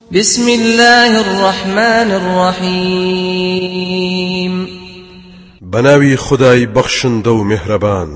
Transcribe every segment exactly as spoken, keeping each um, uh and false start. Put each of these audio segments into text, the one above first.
بسم الله الرحمن الرحيم بناوي خداي بخشندو مهربان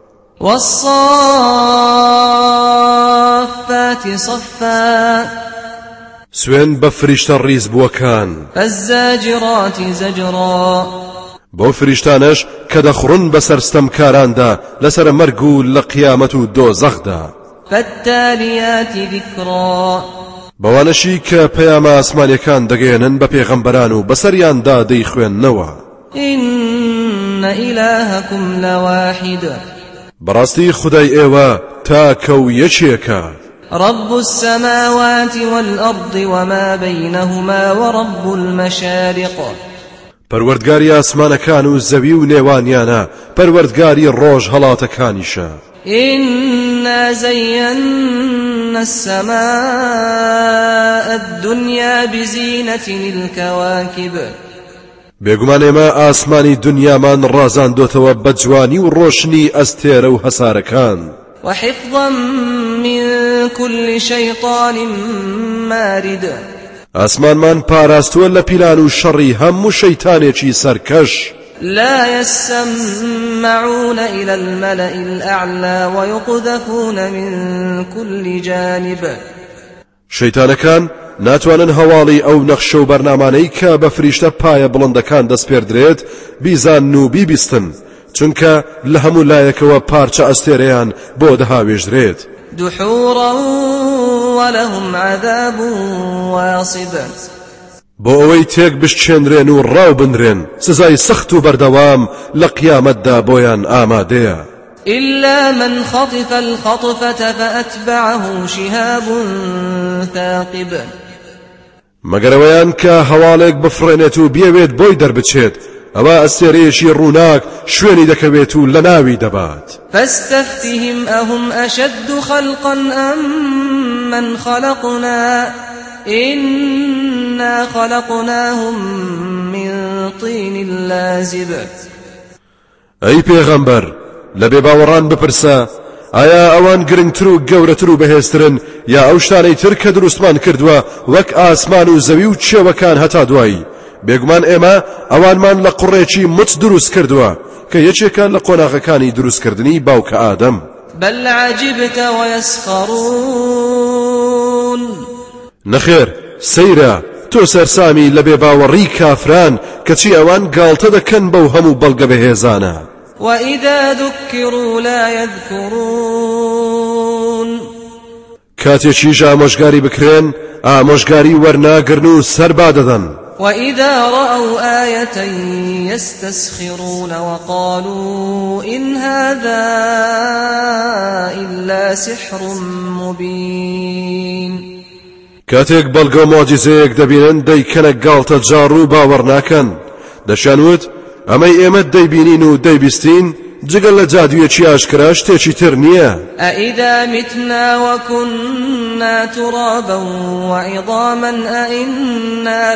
والصافات صفا سوين بفرشت الريز بوكان فالزاجرات زجرا بو فرشتانش كدخرن بسر استمكاران دا لسر مرقو لقيامتو دو زغدا فالتاليات ذكرا بوانشي كبياما اسمانيكان دقينن بپیغمبرانو بسريان دا دي خوين نوا إن إلهكم لواحد براستي خداي ايوا تاكو يشيكا رب السماوات والأرض وما بينهما ورب المشارق پروردگاری آسمانەکان و زەوی و نێوانیانە پەروەردگاری ڕۆژ هەڵاتەکانیشە إنا زينا السماء الدنيا بزينة الكواكب بێگومان ئێمە ئاسمانی دنیامان ڕازاندۆتەوە بە جوانی و ڕۆشنی ئەستێرە و هەسارەکان وحفظا من كل شيطان مارد ئاسمانمان پاراستووە لە پیلان و شەڕی هەموو شەیتانێکی سەرکەش لا يسمعون إلى الملأ الأعلى ويقذفون من كل جانب شەیتانەکان ناتوانن هەواڵی ئەو نەخشە و بەرنامانەی کە بە فریشتە پایە بڵندەکان دەستپێردرێت بیزان و بیبیستن چونکە لە هەموو لایەکەوە پارچە ئەستێرەیان بۆ دەهاوێژرێت دحورا ولهم عذاب واصب بۆ ئەوەی تێک بشتێنرێن و ڕاو بنرێن سزای سەخت و بەردەوام لە قیامەتدا بۆیان ئامادەیە إلا من خطف الخطفة فأتبعه شهاب ثاقب مەگەرەوەیان کە هەواڵێک بفڕێنێت و بیەوێت بۆی دەربچێت ئەوە ئەستێرەیەکی ڕووناک شوێنی دەکەوێت و لەناوی دەبات فاستفتهم أهم أشد خلقا أم من خلقنا إنا خلقناهم من طين لازب ئەی پێغەمبەر لە بێباوەڕان بپرسە ئایا ئەوان گرنگتر و گەورەتر و بەهێزترن یا ئەو شتانەی تر کە دروستمان کردووە وەک ئاسمان و زەوی و چێوەکان هەتا دوایی بێگومان ئێمە ئەوانمان لە قوڕێکی مچ دروست کردووە کە یەکێکە لە قۆناغەکانی دروستکردنی باوکە ئادەم بل عجبت ويسخرون نەخێر سەیرە تۆ سەرسامی لە بێباوەڕی کافران کەچی ئەوان گاڵتە دەکەن بەو هەموو بەڵگە بەهێزانە وإذا ذكروا لا يذكرون کاتێکیش ئامۆژگاری بکرێن ئامۆژگاری وەرناگرن و سەربا دەدەن وإذا رأوا آية يستسخرون وقالوا إن هذا إلا سحر مبين کاتێک بەڵگە و مۆجیزەیەک دەبینن دەیکەنە گاڵتە جاڕ و باوەڕ ناکەن دەشانوت ئەمەی ئێمە دەیبینین و دەیبیستین جگەل لە جادوویەکی ئاشکرا شتێکی تر نییە أإذا متنا وكنا ترابا وعظاما أإنا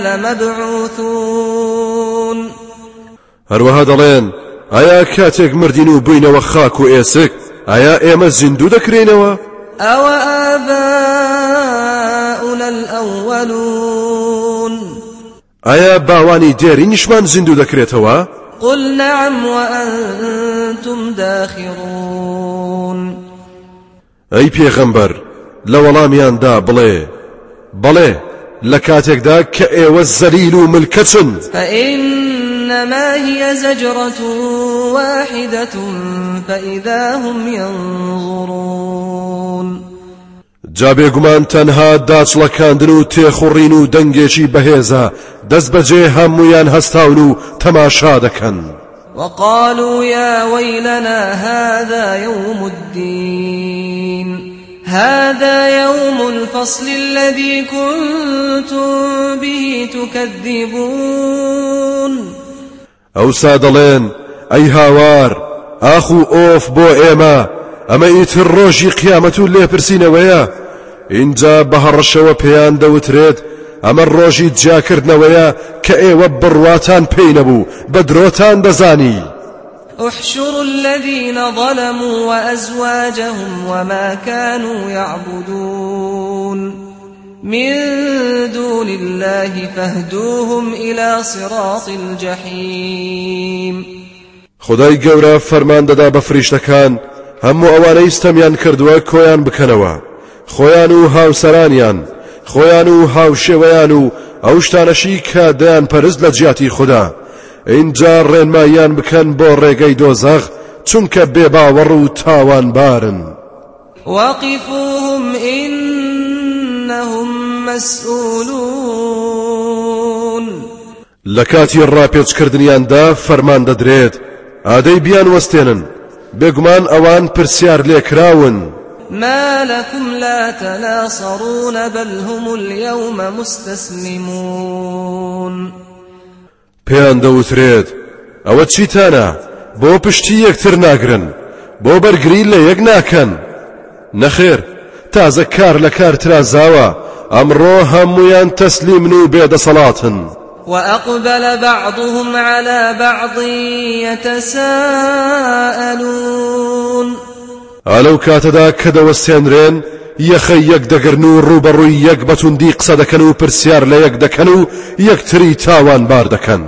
لمبعوثون هەروەها دەڵێن ئایا کاتێک مردین و بووینەوە خاک و ئێسک ئایا ئێمە زیندوو دەکرێنەوە أو آباؤنا الأولون ئایا باوانی دێرینیشمان زیندوو دەکرێتەوە قل نعم وأنتم داخرون ئەی پێغەمبەر لە وەڵامیاندا بڵێ بەڵێ لە کاتێکدا کە ئێوە زەلیل و ملکەچن فإنما هي زجرة واحدة فإذا هم ينظرون جا بێگومان تەنها داچڵەکاندن و تێخوڕین و دەنگێکی بەهێزە دەست بەجێ هەموویان هەستاون و تەماشا دەکەن وقالوا يا ويلنا هذا يوم الدين هذا يوم الفصل الذي كنتم به تكذبون ئەوسا دەڵێن ئەی هاوار ئاخ و ئۆف بۆ ئێمە ئەمە ئیتر ڕۆژی قیامەت و لێپرسینەوەیە اینجا بە هەڕەشەوە پێیان دەوترێت ئەمە ڕۆژی جاکردنەوەیە کە ئێوە بڕواتان پێی نەبوو بە درۆتان دەزانی احشروا الذين ظلموا وأزواجهم وما كانوا يعبدون من دون الله فاهدوهم إلى صراط الجحيم. خدای گەورە فەرمان دەدا بە فریشتەکان هەموو ئەوانەی ستەمیان کردووە کۆیان بکەنەوە، خۆیان و هاوسەرانیان، خۆیان و هاوشێوەیان و ئەو شتانەشی کە دەیان پەرست لە جیاتی خوددا، اینجا ڕێنماییان بکەن بۆ ڕێگەی دۆزەخ چونکە بێباوەڕ و تاوانبارن. وقفوهم إنهم مسئولون. لە کاتی ڕاپێچکردنیاندا فەرمان دەدرێت ئادەی بیان وەستێنن، بێگومان ئەوان پرسیار لێکراون. ما لكم لا تناصرون بل هم اليوم مستسلمون. پێیان دەوترێت ئەوە چیتانە بۆ پشتی یەکتر ناگرن، بۆ بەرگری لە یەک ناکەن. نەخێر، تازە کار لە کار ترازاوە، ئەمڕۆ هەموویان تەسلیمن و بێدەسەڵاتن. وأقبل بعضهم على بعض يتساءلون. ئالەو کاتەدا کە دەوەستێنرێن یەخەی یەک دەگرن و ڕوبەڕووی یەک بەتوندی قسە دەکەن و پرسیار لە یەک دەکەن و یەکتری تاوانبار دەکەن.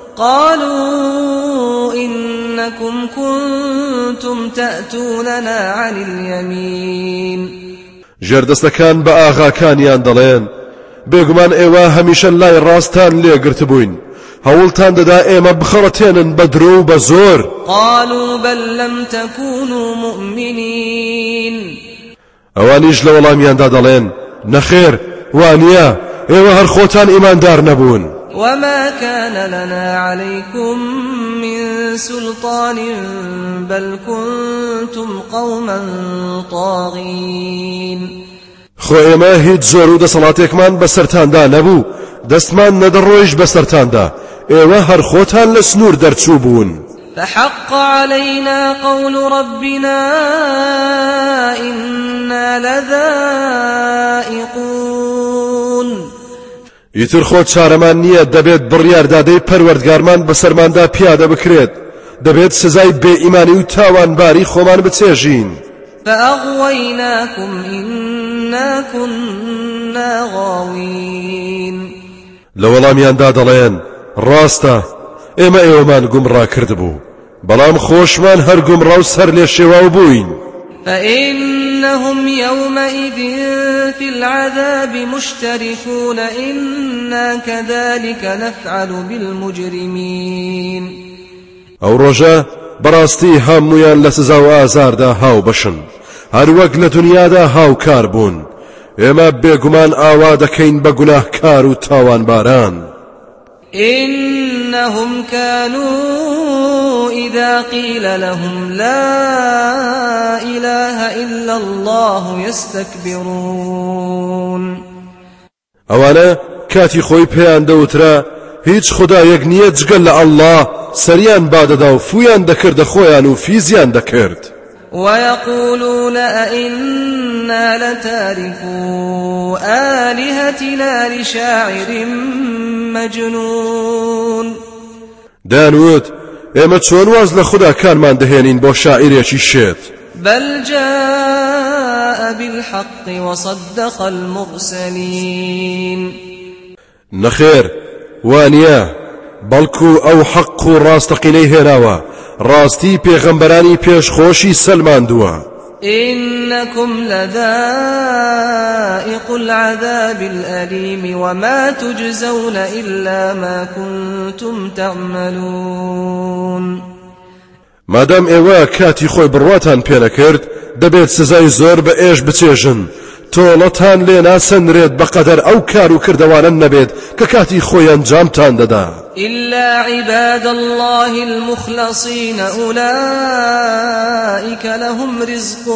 قالوا إنكم كنتم تأتوننا عن اليمين. ژێردەستەکان بە ئاغاکانیان دەڵێن بێگومان ئێوە هەمیشە لای ڕاستان لێگرت بووین، هەوڵتان دەدا ئێمە بخەڕەتێنن بە درۆ و بە زۆر. قالوا بل لم تكونوا مؤمنين. ئەوانیش لە وەڵامیاندا دەڵێن نەخێر، وانییە ئێوە هەر خۆتان ئیماندار نەبوون. وما كان لنا عليكم من سلطان بل كنتم قوما طاغين. خۆ ئێمە هیچ زۆر و دەسەڵاتێکمان بەسەرتاندا نەبوو، دەستمان نەدەڕۆیش بەسەرتاندا، ئێوە هەر خۆتان لە سنوور دەرچوو بوون. فحق علينا قول ربنا إنا لذائقون. ئیتر خۆ چارەمان نییە، دەبێت بڕیاردادەی پەروەردگارمان بەسەرماندا پیادە بکرێت، دەبێت سزای بێئیمانی و تاوانباری خۆمان بچێژین. فأغويناكم إنا كنا غاوين. لە وەڵامیاندا دەڵێن ڕاستە ئێمە ئێوەمان گومڕا کردبوو، بەڵام خۆشمان هەر گومڕا و سەر لێ شێواو بووین. فإنهم يومئذ في العذاب مشتركون إنا كذلك نفعل بالمجرمين. ئەو ڕۆژە بەڕاستی هەمویان لە سزا و ئازاردا هاو بەشن، هەر وەک لە دنیادا هاوکار بوون. ئێمە بێگومان ئاوا دەکەین بە گوناهکار و تاوانباران. إنهم كانوا إذا قيل لهم لا إله إلا الله يستكبرون. ئەوانە کاتی خۆی پێیان دەوترا هیچ خودایەک نییە جگەل لە ئەڵڵا، سەریان بادەدا و فویان دەکردە خۆیان و فیزیان دەکرد. ويقولون أئنا لتاركو آلهتنا لشاعر مجنون. دانوت ئێمە چۆن واز لە خوداکانمان دەهێنین بۆ شاعیرێکی شێت. بل جاء بالحق وصدق المرسلين. نەخێر، وانییە بەڵکو ئەو حەق و ڕاستەقینەی هێناوە، ڕاستی پێغەمبەرانی پێشخۆشی سەلماندووە. إنكم لذائق العذاب الأليم وما تجزون إلا ما كنتم تعملون. مادام ئێوە کاتی خۆی بڕواتان پێ نەکرد، دەبێت سزای زۆر بە ئێش بچێژن، تۆڵەتان لێ ناسەنرێت بەقەدەر ئەو کار و کردەوانە نەبێت کە کاتی خۆی ئەنجامتان دەدا. إلا عباد الله المخلصين أولئك لهم رزق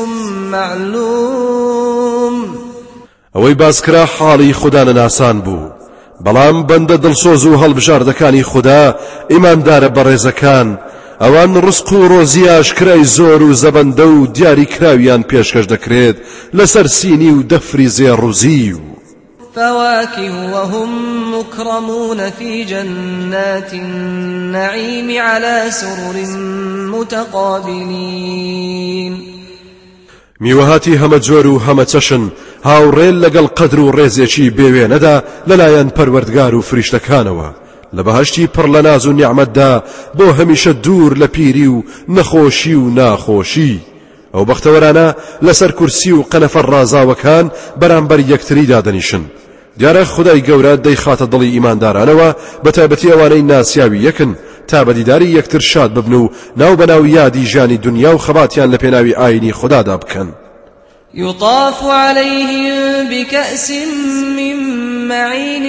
معلوم. ئەوەی باسکرا حاڵی خوددا نەناسان بوو، بەڵام بەندە دڵسۆز و هەڵبژاردەکانی خوددا ئیماندارە بە ڕێزەکان، ئەوان ڕزق و ڕۆزی ئاشکرای زۆر و زەبەندە و دیاری کراویان پێشکەش دەکرێت لەسەر سینی و دەفری زێڕوزی و فواكه وهم مكرمون في جنات النعيم على سرر متقابلين. میوەهاتی هەمە جۆر و هەمە چەشن هاوڕێل لەگەڵ قەدر و ڕێزێکی بێوێنەدا لەلایەن پەروەردگار و فریشتەکانەوە لە بەهەشتی پڕ لە ناز و نیعمەتدا بۆ هەمیشە دوور لە پیری و نەخۆشی و ناخۆشی ئەو بەختەوەرانە لەسەر کورسی و قەنەفە ڕازاوەکان بەرامبەر یەکتری دادەنیشن دیارە خودای گەورە دەیخاتە دڵی ئیماندارانەوە بە تایبەتی ئەوانەی ناسیاوی یەکن تا بەدیداری یەکتر شاد ببن و ناو بەناو یادی ژانی دنیا و خەباتیان لە پێناوی ئاینی خودادا بکەن. يطاف عليهم بكأس من معين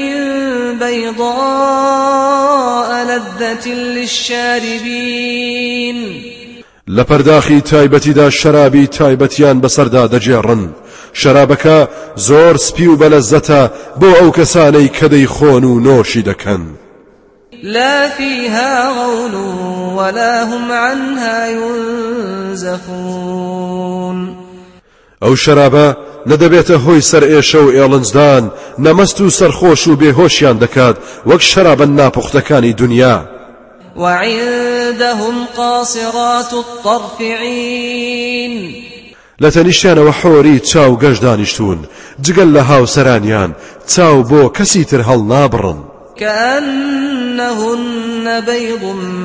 بيضاء لذة للشاربين لپرداخی تایبەتیدا شەرابی تایبەتیان بەسەردا دەجێڕن شەرابەکە زۆر سپی و بەلەزەتە بۆ ئەو کەسانەی کە دەیخۆن و نۆشی دەکەن. لا فيها غول ولا هم عنها ينزفون ئەو شەرابە نەدەبێتە هۆی سەر ئێشە و ئێڵنجدان نەمەست و سەرخۆش و بێهۆشیان دەکات وەک شەرابە ناپوختەکانی دنیا. وعندهم قاصرات الطرف عين لەتەنیشتیانەوە حۆری چاو گەش دانیشتون جگەل لە هاوسەرانیان چاو بۆ کەسی تر هەڵ نابڕن. كأنهن بيض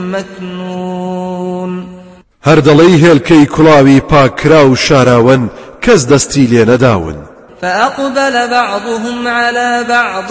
مكنون هەر دەڵێی هێلکەی کوڵاوی پاکرا و شاراون کەس دەستی لێ نەداون. فأقبل بعضهم على بعض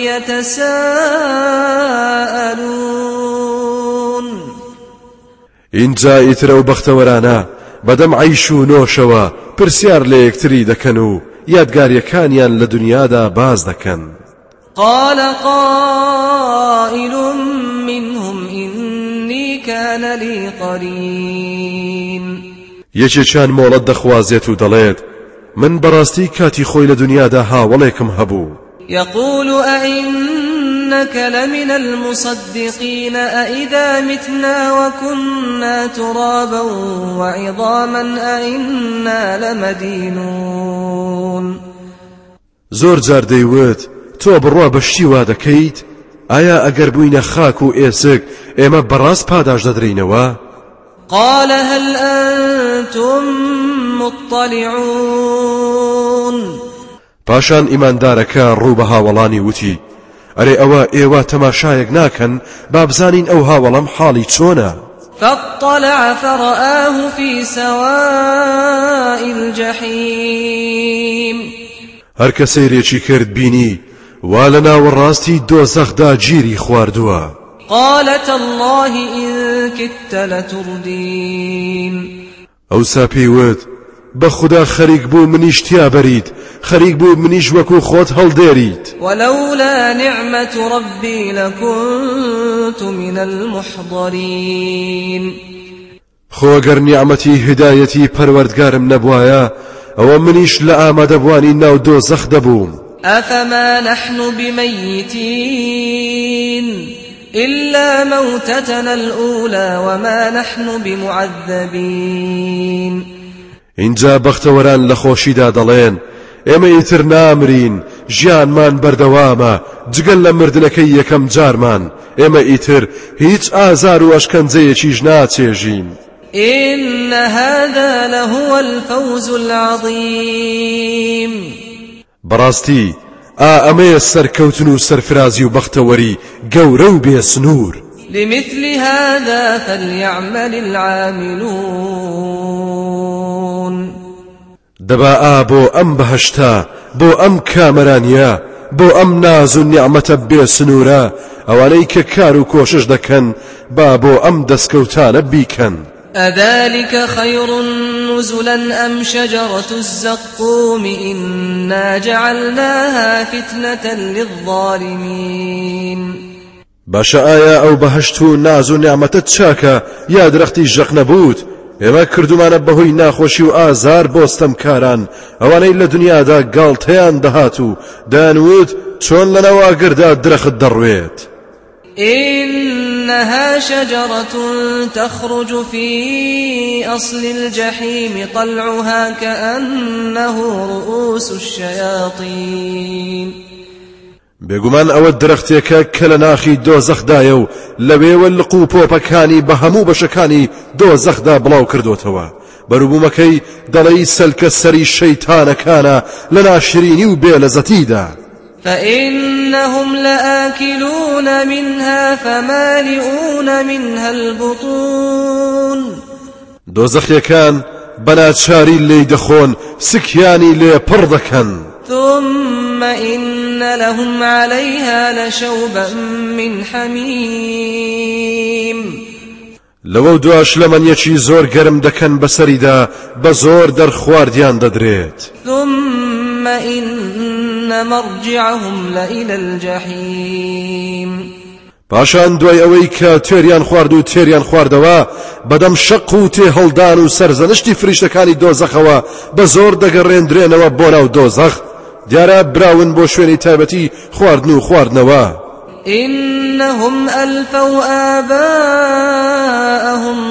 يتساءلون اینجا ئیترە و بەختەوەرانە بەدەم عەیش و نۆشەوە پرسیار لە یەکتری دەکەن و یادگاریەکانیان لە دنیادا باز دەکەن. قال قائل منهم إني كان لي قرين یەکێکیان مۆڵەت دەخوازێت و دەڵێت من بەڕاستی کاتی خۆی لە دنیادا هاوڵێکم هەبوو. يقول أئنك لمن المصدقين أئذا متنا وكنا ترابا وعظاما أئنا لمدينون زۆر جار دەیوت تۆ بڕوا بەشتی وا دەکەیت ئایا ئەگەر بووینە خاک و ئێسک ئێمە بەڕاست پاداش دەدرێینەوە؟ قال هل أنتم مطلعون پاشان ئیماندارەکە ڕوو بە هاوڵانی وتی ئەرێ ئەوە ئێوە تەماشایەک ناکەن با بزانین ئەو هاوڵەم حاڵی چۆنە. فاطلع فرآه في سواء الجحيم هەر کە سەیرێکی کرد بینی وا لە ناوەڕاستی دۆزەخدا گیری خواردووە. قال تالله إن كدت لتردين ئەوسا پێیوت بە خوددا خەریک بوو منیش تیا بەریت خەریک بوو منیش وەکو خۆت هەڵدێریت. ولولا نعمة ربي لكنت من المحضرين خۆ گەر نیعمەتی هدایەتی پەروەردگارم نەبوایە ئەوە منیش لە ئامادەبوانی ناو دۆزەخ دەبووم. أفما نحن بميتين إلا موتتنا الأولى وما نحن بمعذبين. اینجا بەختەوەران لە خۆشیدا دەڵێن ئێمە ئیتر نامرین ژیانمان بەردەوامە جگەل لە مردنەکەی یەکەم جارمان ئێمە ئیتر هیچ ئازار و ئەشکەنجەیەکیش ناچێژین. إن هذا لهو الفوز العظيم بەڕاستی ئا ئەمەیە سەرکەوتن و سەرفرازی و بەختەوەری گەورە و بێسنوور. لمثل هذا فليعمل العاملون دەبا ئا بۆ ئەم بەهەشتا بۆ ئەم کامەرانیە بۆ ئەم ناز و نیعمەتە بێسنوورە ئەوانەی کە کار و کۆشش دەکەن با بۆ ئەم دەستکەوتانە بیکەن. أذلك خير نزلا أم شجرة الزقوم إنا جعلناها فتنة للظالمين. باشە ئایا ئەو بەهەشت و ناز و نیعمەتت چاکە یا درەختی ژەق نەبوت؟ ئێمە کردومانە بەهۆی ناخۆشی و ئازار بۆستەمکاران ئەوانەی لە دنیادا گاڵتەیان دەهات و دانوت چۆن لەنەوە ئاگردا درەخت دەڕوێت. إنها شجرة تخرج في أصل الجحيم طلعها كأنه رؤوس الشياطين. بێگومان ئەوە درەختێکە کە لە ناخی دۆزەخدایە و لەوێوە لقو و پۆپەکانی بە هەموو بەشەکانی دۆزەخدا بڵاو کردوتەوە بەروبوومەکەی دەڵێی سەلکە سەری شەیتانەکانە لە ناشرینی و بێلەزەتیدا. فإنهم لآكلون منها فمالئون منها البطون دۆزەخیەکان بەناچاری لێی دەخۆن سکیانی لێ پڕ دەکەن. ثم إن لهم عليها لشوبا من حميم لەوە دواش لە مەنیەکی زۆر گەرم دەکەن بەسەریدا بە زۆر دەرخواردیان دەدرێت. ثم إن مرجعهم لإلى الجحيم پاشان دوای ئەوەی کە تێریان خوارد و تێریان خواردەوە بەدەم شەق و تێ هەڵدان و سەرزەنشتی فریشتەکانی دۆزەخەوە بە زۆر دەگەڕێندرێنەوە بۆ ناو دۆزەخ. دیارە براون بۆ شوێنی تایبەتی خواردن و خواردنەوە. إنهم ألفوا آباءهم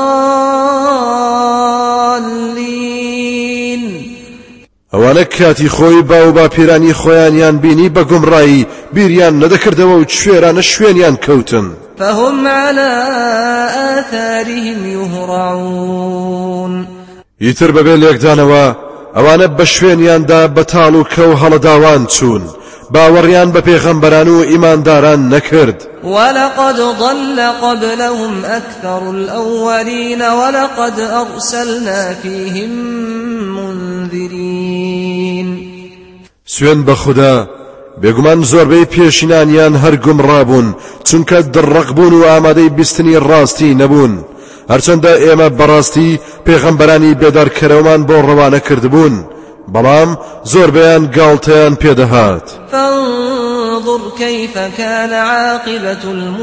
ضالين ئەوانە کاتی خۆی باو باپیرانی خۆیانیان بینی بە گومڕایی بیریان نەدەکردەوە و شوێرانە شوێنیان کەوتن. فهم على آثارهم يهرعون ئیتر بەبێ لێکدانەوە ئەوانە بە شوێنیاندا بەتاڵ و کەو هەڵەداوان چوون باوەڕیان بە پێغەمبەران و ئیمانداران نەکرد. ولقد ضل قبلهم أكثر الأولين ولقد أرسلنا فيهم منذرين سوێن بە خوددا بێگومان زۆربەی پێشینانیان هەر گومڕابوون چونکە دڕق بوون و ئامادەی بیستنی ڕاستی نەبوون. هەرچەندە ئێمە بەڕاستی پێغەمبەرانی بێدارکەرەوەمان بۆ ڕەوانە کردبوون بەڵام زۆربەیان گاڵتەیان پێدەهات. فانظر كيف كان عاقبة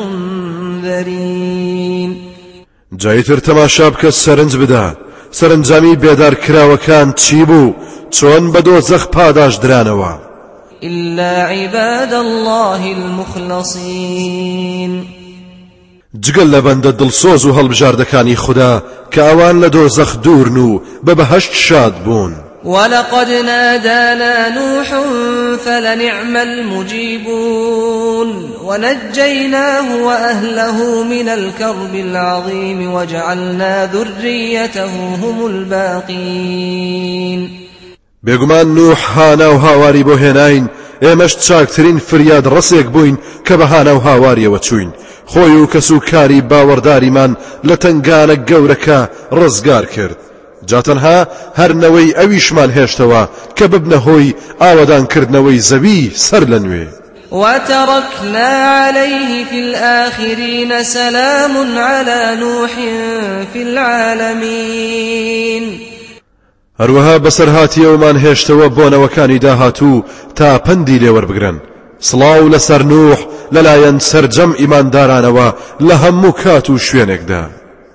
المنذرين جایتر تەماشا بکە سەرنج بدە سەرنجامی بێدارکراوەکان چی بوو چۆن بە دۆزەخ پاداش درانەوە. إلا عباد الله المخلصين جگەل لە بەندە دڵسۆز و هەڵبژاردەکانی خوددا کە ئەوان لە دۆزەخ دوورن و بە بەهەشت شاد بوون. ولقد نادانا نوح فلنعم المجيبون ونجيناه وأهله من الكرب العظيم وجعلنا ذريته هم الباقين. بێگومان نوح هانا و هاواری بۆ هێناین ئێمەش چاکترین فریاد ڕسێک بووین کە بە هانا و هاواریەوە چوین خۆی و کەس و کاری باوەڕداریمان لە تنگانە گەورەکە ڕزگار کرد. جاتەنها هەرنەوەی ئەویشمان هێشتەوە کە ببنە هۆی ئاوەدانکردنەوەی زەوی سەر لە نوێ. وتركنا عليه في الآخرين سلام على نوح في العالمين. هەروەها بەسەرهاتیەوەمان هێشتەوە بۆنەوەکانی داهاتوو تا پەندی لێوەربگرن. سڵاو لەسەر نوح لەلایەن سەرجەم ئیماندارانەوە لە هەموو کات و شوێنێکدا.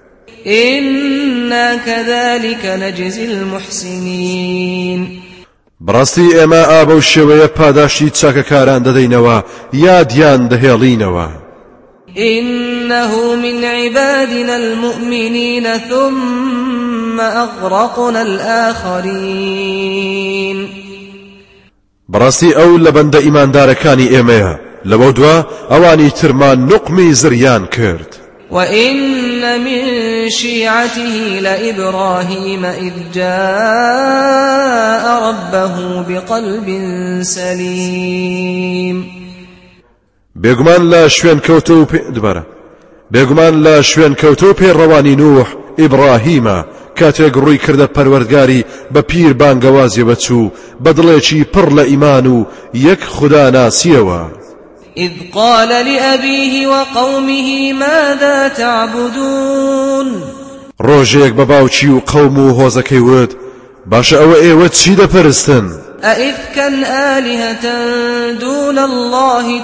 إنا كذلك نجزي المحسنين. بڕاستی ئێمە ئابە و شێوەیە پاداشی چاکەکاران دەدەینەوە یادیان دەهێڵینەوە. إنه من عبادنا المؤمنين ثم أغرقنا الآخرين. بڕاستی ئەو لە بەندە ئیماندارەکانی ئێمەیە لەوە دووە ئەوانی ترمان نوقمی زریان کرد. وإن من شيعته لإبراهيم إذ جاء ربه بقلب سليم. بێگومان لە شوێن کەوتە و دبارە بێگومان لە شوێن کەوتە و پێڕەوانی نوح ئیبراهیمە کاتێک ڕووی کردە پەروەردگاری بە پیر بانگەوازیەوە چوو بە دڵێکی پڕ لە ئیمان و یەک خوددا ناسیەوە. إذ قال لأبيه وقومه ماذا تعبدون. ڕۆژێک بە باوکی و قەوم و هۆزەکەی وت باشە ئەوە ئێوە چی دەپەرستن؟ أئفكا آلهة دون الله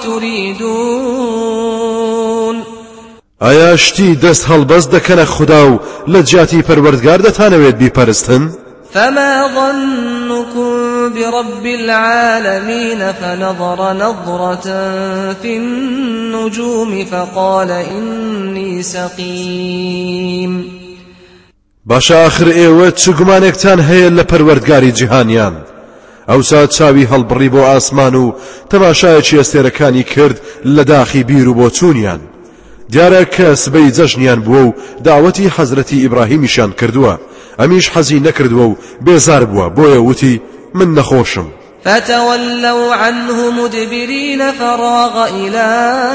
تريدون. ئایا شتی دەست هەڵبەست دەکەنە خوددا و لە جیاتی پەروەردگار دەتانەوێت بیپەرستن؟ فما ظنكم برب العالمين فنظر نظرة في النجوم فقال إني سقيم. باشا آخر ئێوە چ گومانێکتان هەیە لە پەروەردگاری جیهانیان؟ ئەوسا چاوی هەڵبڕی بۆ ئاسمان و تەماشایەکی ئەستێرەکانی کرد لە داخی بیر و بۆچوونیان. دیارە کە سبەی جەژنیان بووە و داوەتی حەزرەتی ئیبراهیمیشان کردووە ئەمیش حەزی نەکردووە و بێزار بووە بۆیە وتی من نەخۆشم. فتولوا عنه مدبرين فراغ إلى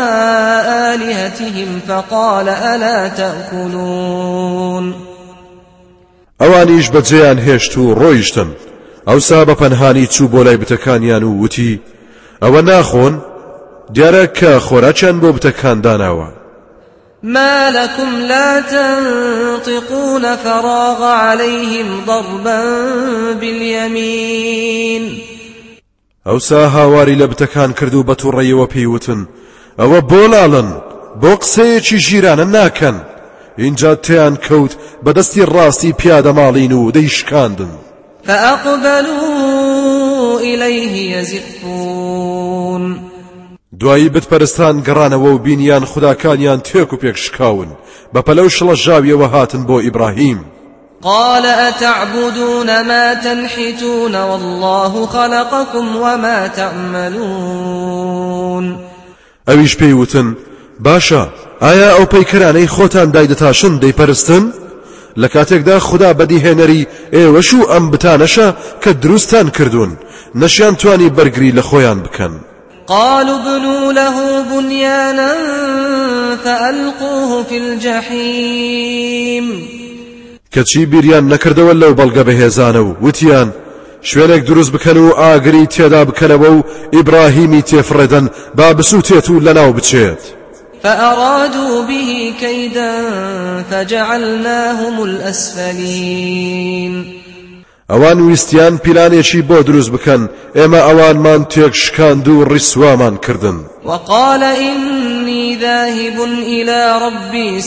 آلهتهم فقال ألا تأكلون. ئەوانیش بەجێیان هێشت و ڕۆیشتن. ئەوسا بە پەنهانی چوو بۆ لای بتەکانیان و وتی ئەوە ناخۆن دیارە کە خۆراکیان بۆ بتەکان داناوە. ما لكم لا تنطقون فراغ عليهم ضربا باليمين. ئەوسا هاواری لە بتەکان کرد و بە تووڕەیەوە پێیوتن ئەوە بۆلاڵن بۆ قسەیەکی ژیرانە ناکەن. اینجا تیان کەوت بەدەستی ڕاستی پیادەماڵین و دەیشکاندن. فأقبلوا إليه يزفون. دوایی بتپەرستان گەڕانەوە و بینیان خوداکانیان تێک و پێک شکاون بە پەلەو شڵە ژاویەوە هاتن بۆ ئیبراهیم. قال أتعبدون ما تنحتون والله خلقكم وما تعملون. ئەویش پێیوتن باشە ئایا ئەو پەیکەرانەی خۆتان دایدەتاشن دەیپەرستن؟ لە کاتێکدا خوددا بەدیهێنەری ئێوەش و ئەم بتانەشە کە دروستان کردوون نەشیان توانی بەرگری لە خۆیان بکەن. قالوا ابنوا له بنيانا فألقوه في الجحيم. کەچی بیریان نەکردەوە لەو بەڵگە بەهێزانە و وتیان شوێنێک دروست بکەن و ئاگری تێدا بکەنەوە و ئیبراهیمی تێفڕێدەن با بسووتێت و لەناو بچێت. فأرادوا به كيدا فجعلناهم الأسفلين. ئەوان ویستیان پیلانێکی بۆ دروست بکەن ئێمە ئەوانمان تێک شکاند و ڕیسوامان کردن. وقال إني ذاهب إلى ربي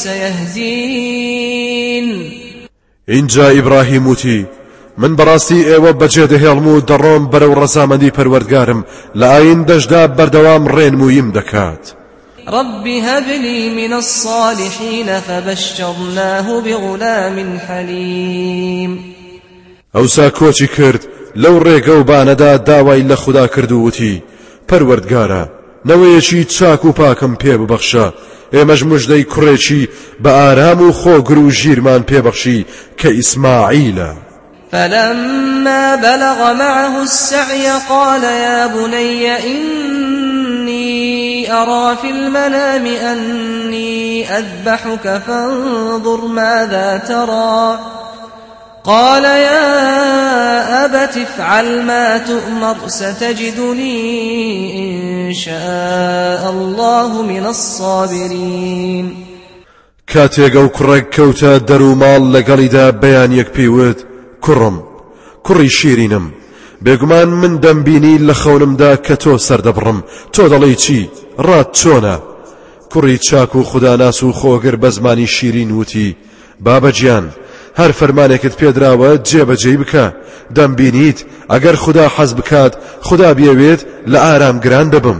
سيهدين. اینجا ئیبراهیم وتی من بەڕاستی ئێوە بەجێ دەهێڵم و دەڕۆم بەرەو ڕەزامەندی پەروەردگارم لە ئاین دەشدا بەردەوام ڕێنموویم دەکات. رب هب لي من الصالحين فبشرناه بغلام حليم. ئەوسا کۆچی کرد لەو ڕێگە و بانەدا داوای لە خوددا کرد و وتی پەروەردگارە نەوەیەکی چاک و پاکم پێ ببەخشە ئێمەش موژدەی کوڕێکی بە ئارام و خۆگر و ژیرمان پێبەخشی کە ئیسماعیلە. فلما بلغ معه السعي قال يا بني إني أرى في المنام أني أذبحك فانظر ماذا ترى. قال يا أبت افعل ما تؤمر ستجدني إن شاء الله من الصابرين. کاتێک ئەو کوڕێک کەوتە دەروماڵ لەگەڵیدا بەیانیەک پێیوت کوڕم کوڕی شیرینم بێگومان من دەمبینی لە خەونمدا کە تۆ سەردەبڕم تۆ دەڵێی چی ڕات چۆنە؟ کوڕی چاک و خوداناس و خۆگر بە زمانی شیرین وتی بابەجیان هەر فەرمانێکت پێدراوە جێبەجێی بکە دەمبینیت ئەگەر خوددا حەز بکات خوددا بیەوێت لە ئارامگران دەبم.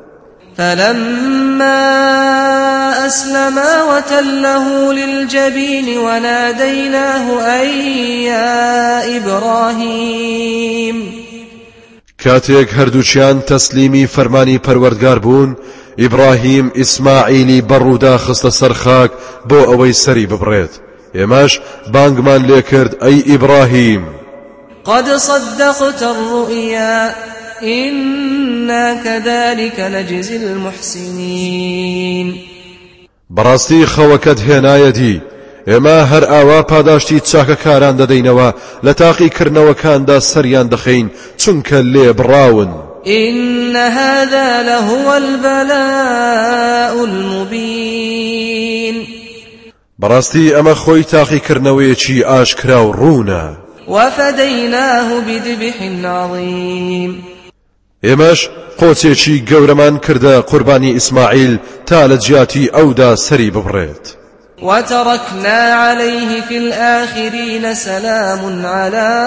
فلما أسلما وتله للجبين وناديناه أي يا إبراهيم. کاتێک هەردووچیان تەسلیمی فەرمانی پەروەردگار بوون ئیبراهیم ئیسماعیلی بەڕوودا خستە سەر خاک بۆ ئەوەی سەری ببڕێت. ئێمەش بانگمان لێ کرد ئەی ئیبراهیم قد صدقت الرؤيا إنا كذلك نجزي المحسنين. بەڕاستی خەوەکەت هێنایەتی ئێمە هەر ئاوا پاداشتی چاکەکاران دەدەینەوە لە تاقیکردنەوەکاندا سەریان دەخەین چونکە لێ بڕاون. إن هذا لهو البلاء المبين. بەڕاستی ئەمە خۆی تاقیکردنەوەیەکی ئاشکرا و ڕوونە. وفديناه بذبح عظيم. ئێمەش قۆچێکی گەورەمان کردە قوربانی ئیسماعیل تا لە جیاتی ئەودا سەری ببڕێت. وتركنا عليه في الآخرين سلام على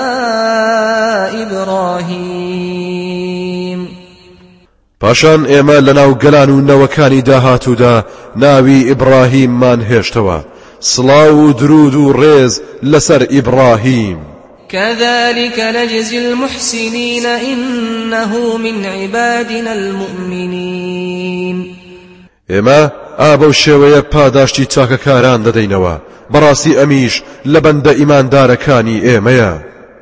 إبراهيم. پاشان ئێمە لەناو گەلان و نەوەکانی داهاتوودا ناوی ئیبراهیممان هێشتەوە سڵاو و درود و ڕێز لەسەر ئیبراهیم. كذلك نجزي المحسنين إنه من عبادنا المؤمنين. ئێمە ئابە و شێوەیە پاداشتی چاکەکاران دەدەینەوە بەڕاستی ئەمیش لە بەندە ئیماندارەکانی ئێمەیە.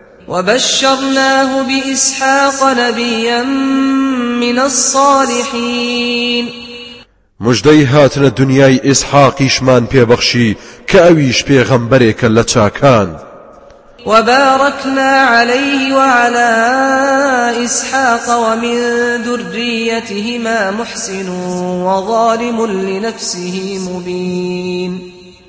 وبشرناه بإسحاق نبيا من الصالحين مژدەی هاتنە دنیای ئیسحاقیشمان پێبەخشی کە ئەویش پێغەمبەرێکە لە چاکان. وباركنا عليه وعلى إسحاق ومن ذريتهما محسن وظالم لنفسه مبين.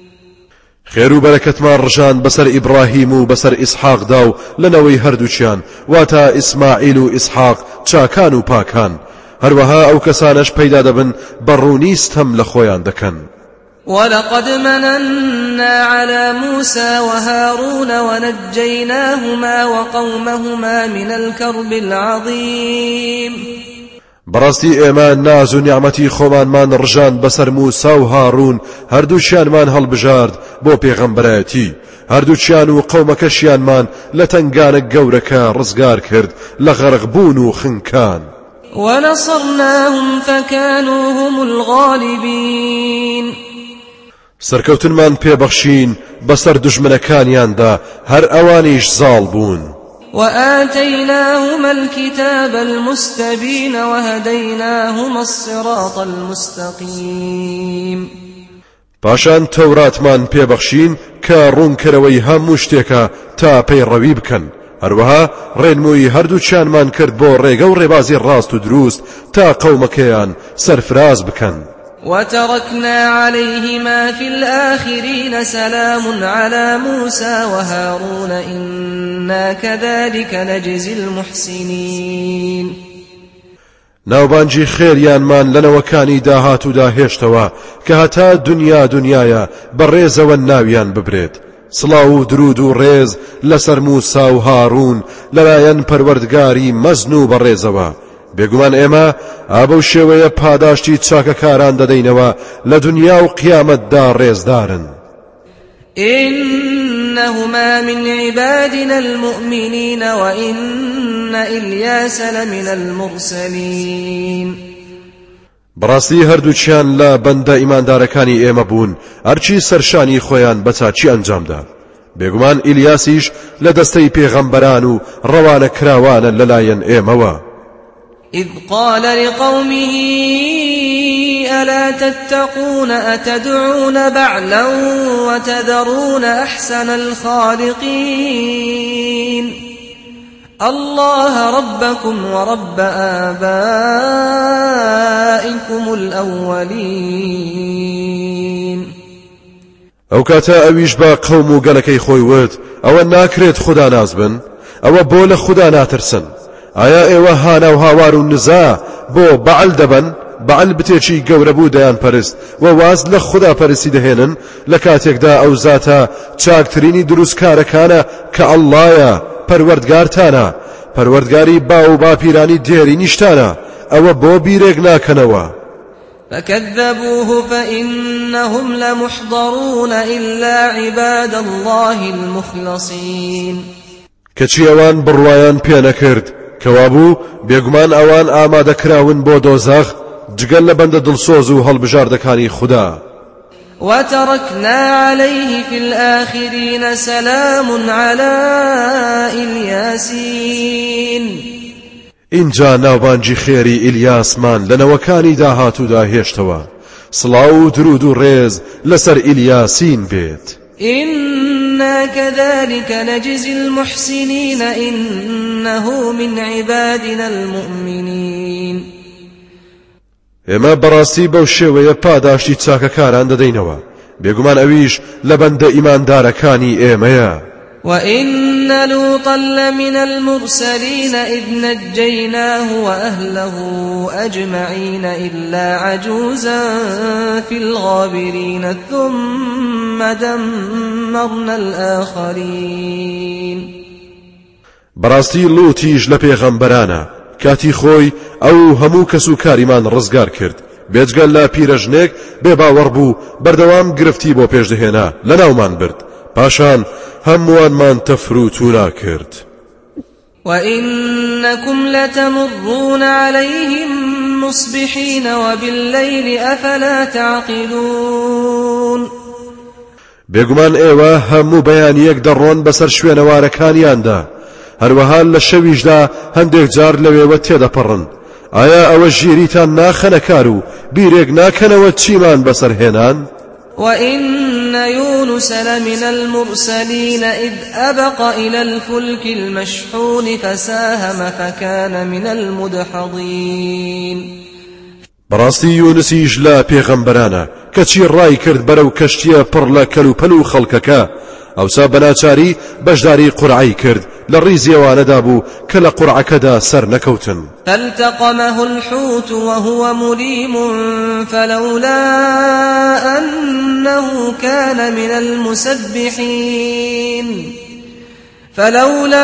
خێر و بەرەکەتمان ڕژان بەسەر ئیبراهیم و بەسەر ئیسحاقدا و لەنەوەی هەردووچیان واتە ئیسماعیل و ئیسحاق چاکان و پاکان، هەروەها ئەو کەسانەش پەیدا دەبن بەڕوونیست هەم لە خۆیان دەکەن. ولقد مننا على موسى وهارون ونجيناهما وقومهما من الكرب العظيم. بەڕاستی ئێمە ناز و نیعمەتی خۆمانمان ڕژان بەسەر موسا و هاڕون، هەردووچیانمان هەڵبژارد بۆ پێغەمبەرەتی، هەردووچیان و قەومەکەشیانمان لە تەنگانە گەورەکە ڕزگار کرد لە غەرقبوون و خنکان. ونصرناهم فكانوا هم الغالبين. سەرکەوتنمان پێبەخشین بەسەر دوژمنەکانیاندا هەر ئەوانیش زاڵ بوون. وآتيناهما الكتاب المستبين وهديناهما الصراط المستقيم. پاشان تەوراتمان پێبەخشین کە ڕوونکەرەوەی هەموو شتێکە تا پەیڕەوی بکەن، هەروەها ڕێنمووی هەردووچیانمان کرد بۆ ڕێگە و ڕێبازی ڕاست و دروست تا قەومەکەیان سەرفراز بکەن. وتركنا عليهما في الآخرين سلام على موسى وهارون إنا كذلك نجزي المحسنين. ناوبانجی خێریانمان لەنەوەکانی داهاتوودا هێشتەوە کە هەتا دنیا دنیایە بەڕێزەوە ناویان ببرێت. سڵاو و درود و ڕێز لەسەر موسا و هاڕون لەلایەن پەروەردگاری مەزن و بەڕێزەوە. بێگومان ئێمە ئابە شێوەیە پاداشتی چاکەکاران دەدەینەوە لە دنیا و قیامەتدا ڕێزدارن. إنهما من عبادنا المؤمنين وإن إلياس لمن المرسلين. بەڕاستی هەردووچیان لە بەندە ئیماندارەکانی ئێمە بوون، هەرچی سەرشانی خۆیان بە چاچی ئەنجامدا. بێگومان ئیلیاسیش لە دەستەی پێغەمبەران و ڕەوانە کراوانە لەلایەن ئێمەوە. إذ قال لقومه ألا تتقون أتدعون بعلا وتذرون أحسن الخالقين الله ربكم ورب آبائكم الأولين. ئەو کاتە ئەویش بە قەوم و گەلەکەی خۆی وت ئەوە ناکرێت خوددا ناز بن، ئەوە بۆ لە خوددا ناترسن. ئایا ئێوە هانا و هاوار و نزا بۆ بەعەل دەبن؟ بەعەل بتێکی گەورە بوو دەیان پەرست و واز لە خوددا پەرستی دەهێنن لە کاتێکدا ئەو زاتە چاکترینی دروستکارەکانە کە ئەڵڵایە، پەروەردگارتانە، پەروەردگاری با و باپیرانی دێری نیشتانە، ئەوە بۆ بیرێک ناکەنەوە. فكذبوه فإنهم لمحضرون إلا عباد الله المخلصين. کەچی ئەوان بڕوایان پێ نەکرد کەوابوو بێگومان ئەوان ئامادەکراون بۆ دۆزەخ جگەل لە بەندە دڵسۆز و هەڵبژاردەکانی خوددا. وتركنا عليه في الآخرين سلام على إلياسين. اینجا ناوبانجی خێری ئیلیاسمان لەنەوەکانی داهاتوودا هێشتەوە. سڵاو و درود و ڕێز لەسەر ئیلیاسین بێت. إنا كذلك نجزي المحسنين إنه من عبادنا المؤمنين. ئێمە بەڕاستی بەو شێوەیە پاداشتی چاکەکاران دەدەینەوە، بێگومان ئەویش لە بەندە ئیماندارەکانی ئێمەیە. وإن لوطا لمن المرسلين إذ نجيناه وأهله أجمعين إلا عجوزا في الغابرين ثم دمرنا الآخرين. بەڕاستی لوتیش لە پێغەمبەرانە، کاتی خۆی ئەو هەموو کەس و کاریمان ڕزگار کرد، بێجگەل لە پیرەژنێک بێباوەڕ بوو بەردەوام گرفتی بۆ پێشدەهێنا لەناومان برد، پاشان هەمووانمان تەفروتونا کرد. وإنكم لتمرون عليهم مصبحين وبالليل أفلا تعقلون. بێگومان ئێوە هەموو بەیانیەک دەڕۆن بەسەر شوێنەوارەکانیاندا هەروەها لە شەویشدا هەندێک جار لەوێوە تێدەپەڕن ئایا ئەوە ژیریتان ناخەنە کار و بیرێک ناکەنەوە چیمان بەسەرهێنان وإن يونس لمن المرسلين إذ أبق إلى الفلك المشحون فساهم فكان من المدحضين بەڕاستی یونسیش لە پێغەمبەرانە کەچی ڕای کرد بەرەو کەشتیە پڕ لە کەلوپەل و خەڵکەکە ئەوسا بەناچاری بەشداری قورعی کرد لە ڕیزیەوانەدا بوو کە لە قورعەکەدا سەر نەکەوتن فالتقمه الحوت وهو مليم فلولا أنه كان من المسبحين فلولا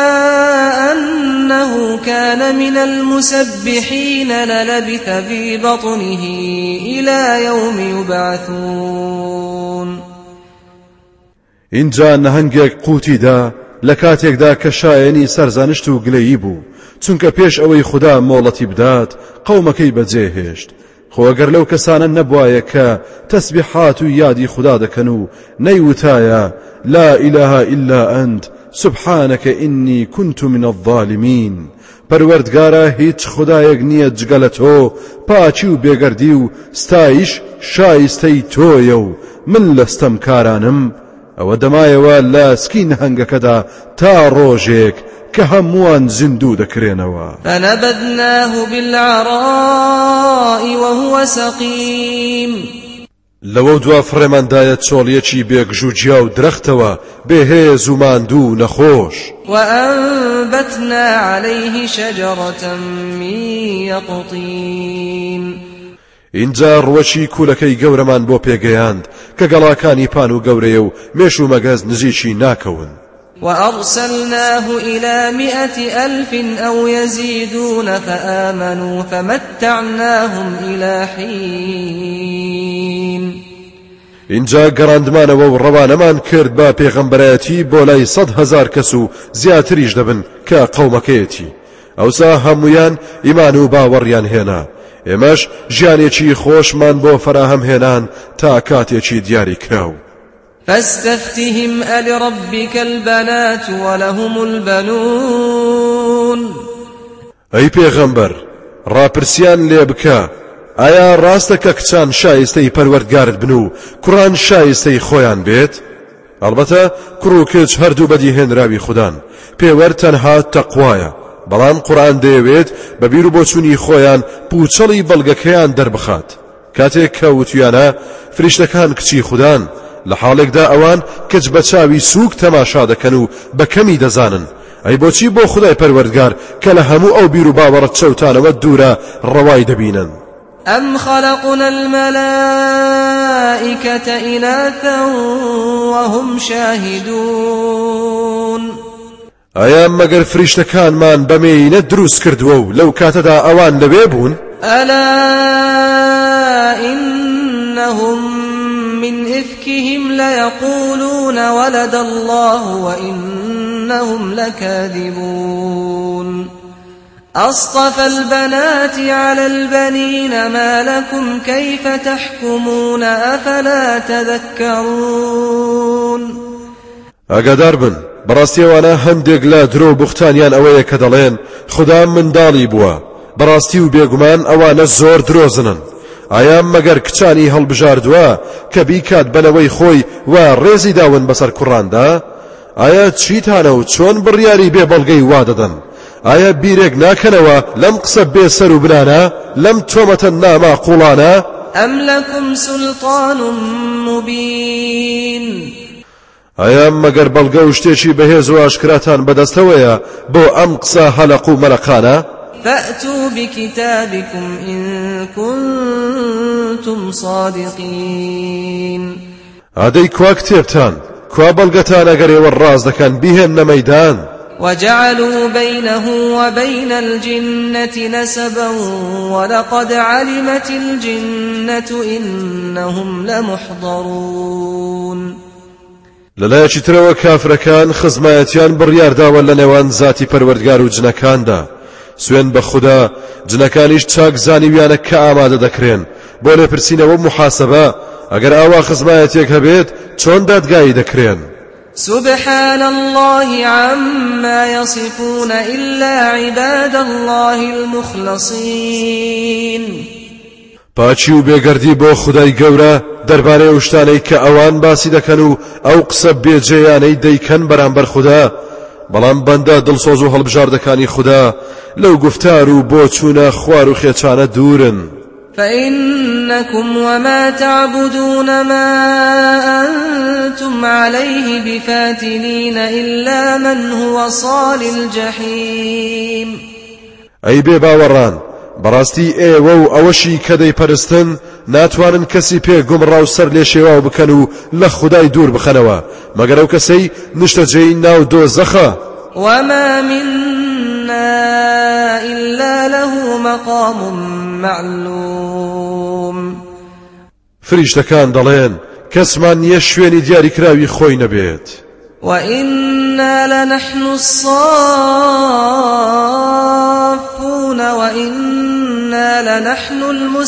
أنه كان من المسبحين للبث في بطنه إلى يوم يبعثون اینجا نەهەنگێک قوتیدا لە کاتێکدا کە شایەنی سەرزانشت و گلەیی بوو چونکە پێش ئەوەی خوددا مۆڵەتی بدات قەومەکەی بەجێهێشت خۆ ئەگەر لەو کەسانە نەبوایە کە تەسبیحات و یادی خوددا دەکەن و نەیوتایە لا إله إلا أنت سبحانك إني كنت من الظالمين پەروەردگارە هیچ خدایەک نییە جگە لە تۆ پاچی و بێگەردی و ستایش شایستەی تۆیە و من لەستەم کارانم ئەوە دەمایەوە لە سکی نەهەنگەکەدا تا ڕۆژێک کە هەمووان زیندوو دەکرێنەوە فنبذناه بالعراء وهو سقيم لەوە دوا فڕێماندایە چۆڵیەکی بێگژوجیا و درەختەوە بێهێز و ماندوو نەخۆش وأنبتنا عليه شجرة من يقطين اینجا ڕوەچی کوولەکەی گەورەمان بۆ پێگەیاند کە گەڵاکانی پان و گەورەیە و مێش و مەگەز نزیکی ناکەون وأرسلناه إلى مئة ألف أو يزيدون فآمنوا فمتعناهم إلى حين اینجا گەڕاندمانەوە و ڕەوانەمان کرد بە پێغەمبەرەتی بۆ لای سەد هەزار کەس و زیاتریش دەبن کە قەومەکەیەتی ئەوسا هەمویان ئیمان و باوەڕیان هێنا ئێمەش ژیانێکی خۆشمان بۆ فەراهەم هێنان تا کاتێکی دیاری کراو فاستفتهم ألربك البنات ولهم البنون ئەی پێغەمبەر ڕاپرسیان لێ بکە ئایا ڕاستە کە کچان شایستەی پەروەردگارت بن و کوڕان شایستەی خۆیان بێت ئەلبەتە کوڕ و کچ هەردوو بەدیهێنراوی خوددان پێوەر تەنها تەقوایە بەڵام قورئان دەیەوێت بە بیر و بۆچوونی خۆیان پوچەڵی بەڵگەکەیان دەربخات کاتێک کە وتویانە فریشتەکان کچی خوددان لە حاڵێکدا ئەوان کچ بە چاوی سووک تەماشا دەکەن و بە کەمی دەزانن ئەی بۆچی بۆ خودای پەروەردگار کە لە هەموو ئەو بیر و باوەڕەت چەوتانەوە دوورە ڕەوای دەبینن أم خلقنا الملائكة إناثا وهم شاهدون ئایا مەگەر فریشتەکانمان بەمێینە دروست کردووە و لەو کاتەدا ئەوان لەوێ بوون ألا إنهم من إفكهم ليقولون ولد الله وإنهم لكاذبون أصطفى البنات على البنين ما لكم كيف تحكمون أفلا تذكرون ئاگادار بن بەڕاستیەوانە هەندێک لە درۆ بوختانیان ئەوەیە کە دەڵێن خوددا منداڵی بووە بەڕاستی و بێگومان ئەوانە زۆر درۆزنن ئایا مەگەر کچانی هەڵبژاردووە کە بیکات بنەوەی خۆی و ڕێزی داون بەسەر کوڕاندا ئایا چیتانە و چۆن بڕیاری بێ بەڵگەی وا دەدەن ئایا بیرێک ناکەنەوە لەم قسە بێ سەر و بنانە لەم تۆمەتە ناماقوڵانە أم لكم سلطان مبين ئایا مەگەر بەڵگە و شتێکی بەهێز و ئاشکراتان بەدەستەوەیە بۆ ئەم قسە هەلەق و مەلەقانە فأتوا بكتابكم إن كنتم صادقين ئادەی کوا کتێبتان کوا بەڵگەتان ئەگەر ئێوە ڕاست دەکەن بیهێننە مەیدان وجعلوا بينه وبين الجنة نسبا ولقد علمت الجنة إنهم لمحضرون لەلایەکی ترەوە کافرەکان خزمایەتیان بڕیارداوە لە نێوان زاتی پەروەردگار و جنەکاندا سوێن بە خوددا جنەکانیش چاک زانیویانە کە ئامادە دەکرێن بۆ لێپرسینەوە محاسەبە ئەگەر ئاوا خزمایەتێک هەبێت چۆن دادگایی دەکرێن. سبحان الله عما يصفون إلا عباد الله المخلصين. پاچی و بێگەردی بۆ خودای گەورە دەربارەی ئەو شتانەی کە ئەوان باسی دەکەن و ئەو قسە بێجێیانەی دەیکەن بەرامبەر خوددا، بەڵام بەندە دڵسۆز و هەڵبژاردەکانی خوددا لەو گفتار و بۆ چوونە خوار و خێچانە دوورن. فإنكم وما تعبدون ما أنتم عليه بفاتنين إلا من هو صال الجحيم. أي بێباوەڕان، بەڕاستی ئێوە و ئەوەشی کە دەیپەرستن ناتوانن کەسی پێ گومڕا و سەر لێ شێواو بکەن و لە خودای دوور بخەنەوە مەگەر ئەو کەسەی نیشتەجێی ناو دۆزەخە. وما منا إلا له مقام معلوم. فریشتەکان دەڵێن کەسمان نییە شوێنی دیاریکراوی خۆی نەبێت. وإنا لنحن الصافون وإنا لنحن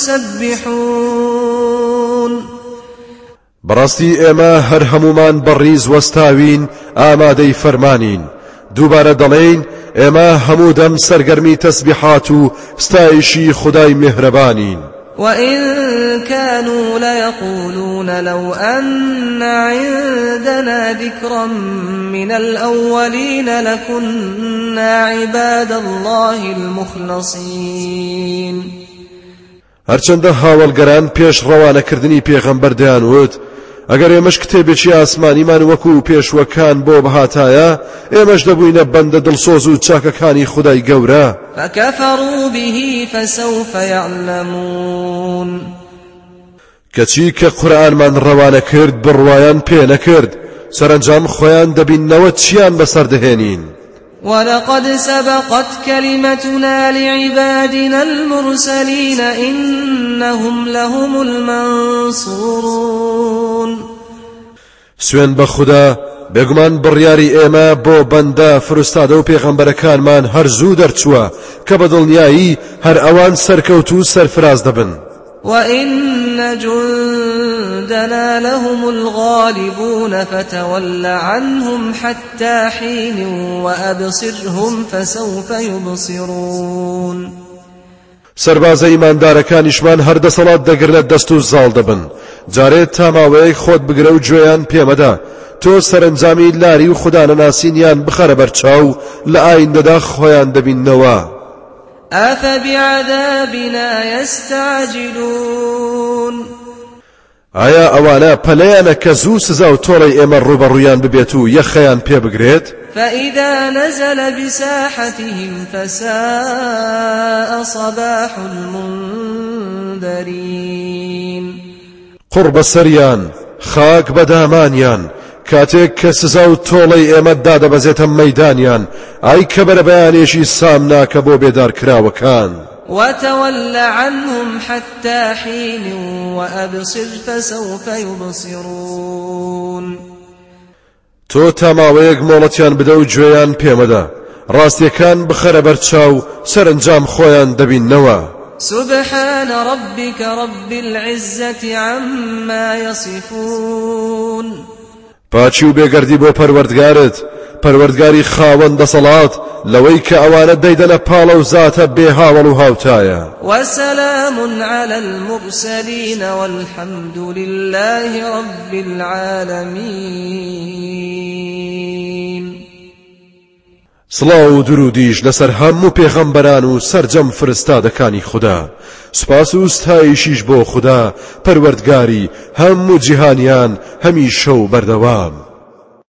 المسبحون. بەڕاستی ئێمە هەر هەمومان بەڕیز وەستاوین ئامادەی فەرمانین. دووبارە دەڵێین ئێمە هەموو دەم سەرگەرمی تەسبیحات و ستایشی خودای میهرەبانین. وإن كانوا ليقولون لو أن عندنا ذكرا من الأولين لكنا عباد الله المخلصين. هەرچەندە هاوڵگەران پێش ڕەوانەکردنی پێغەمبەر دەیانوت ئەگەر ئێمەش کتێبێکی ئاسمانیمان وەکو پێشوەکان بۆ بەهاتایە ئێمەش دەبووینە بەندە دڵسۆز و چاکەکانی خودای گەورە. فكفروا به فسوف يعلمون. کەچی کە قورئانمان ڕەوانە کرد بڕوایان پێ نەکرد سەرنجام خۆیان دەبینەوە چیان بەسەردەهێنین. ولقد سبقت كلمتنا لعبادنا المرسلين إنهم لهم المنصورون. سوێن بە خوددا بێگومان بڕیاری ئێمە بۆ بەندە فرستادە و پێغەمبەرەکانمان هەر زوو دەرچووە کە بە دڵنیایی هەر ئەوان سەرکەوت و سەرفراز دەبن. وإن جندنا لهم الغالبون فتول عنهم حتى حين وأبصرهم فسوف يبصرون. سربازە ئیماندارەکانیشمان هەر دەسەڵات دەگرنە دەست و زاڵ دەبن. جارێت تا ماوەیەک خۆت بگرە و گوێیان پێمەدا تۆ سەرنجامی لاری و خودانەناسینیان بخەرە بەرچاو لە ئایندەدا خۆیان دەبینەوە. أفبعذابنا يستعجلون. ئایا ئەوانە پەلەیانە کە زوو سزا و تۆڵەی ئێمە ڕوبەڕوویان ببێت و یەخەیان پێ بگرێت؟ فإذا نزل بساحتهم فساء صباح المنذرين. قرب سەریان خاک بەدامانیان کاتێک کە سزا و تۆڵەی ئێمە دادەبەزێتە مەیدانیان ئای کە بەرەبەیانێکی سامناکە بۆ بێدارکراوەکان. وتول عنهم حتى حين وأبصر فسوف يبصرون. تۆ تا ماوەیەک مۆڵەتیان بدە و گوێیان پێمەدە ڕاستیەکان بخەرە بەرچاو سەرنجام خۆیان دەبینەوە. سبحان ربك رب العزة عما يصفون. پاچی و بێگەردی بۆ پەروەردگارت پەروەردگاری خاوەن دەسەڵات لەوەی کە ئەوانە دەیدەنە پاڵە و زاتە بێ هاوڵ و هاوتایە. وسلام على المرسلين والحمد لله رب العالمين. سڵاو و درودیش لەسەر هەموو پێغەمبەران و سەرجەم فرستادەکانی خوددا. سوپاس و ستایشیش بۆ خوددا پەروەردگاری هەموو جیهانیان هەمیشە و بەردەوام.